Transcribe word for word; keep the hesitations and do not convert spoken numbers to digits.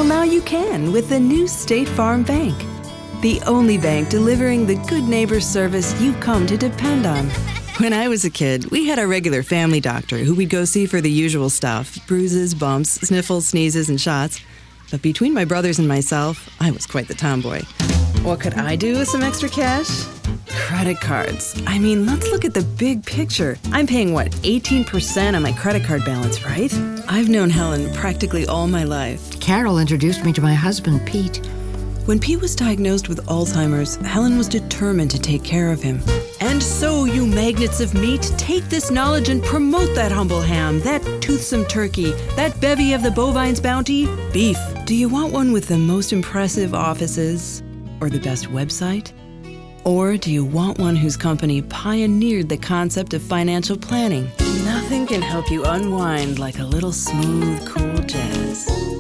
Well, now you can with the new State Farm Bank. The only bank delivering the good neighbor service you've come to depend on. When I was a kid, we had our regular family doctor who we'd go see for the usual stuff, bruises, bumps, sniffles, sneezes, and shots. But between my brothers and myself, I was quite the tomboy. What could I do with some extra cash? Credit cards. I mean, let's look at the big picture. I'm paying, what, eighteen percent on my credit card balance, right? I've known Helen practically all my life. Carol introduced me to my husband, Pete. When Pete was diagnosed with Alzheimer's, Helen was determined to take care of him. And so, you magnets of meat, take this knowledge and promote that humble ham, that toothsome turkey, that bevy of the bovine's bounty, beef. Do you want one with the most impressive offices or the best website? Or do you want one whose company pioneered the concept of financial planning? Nothing can help you unwind like a little smooth, cool jazz.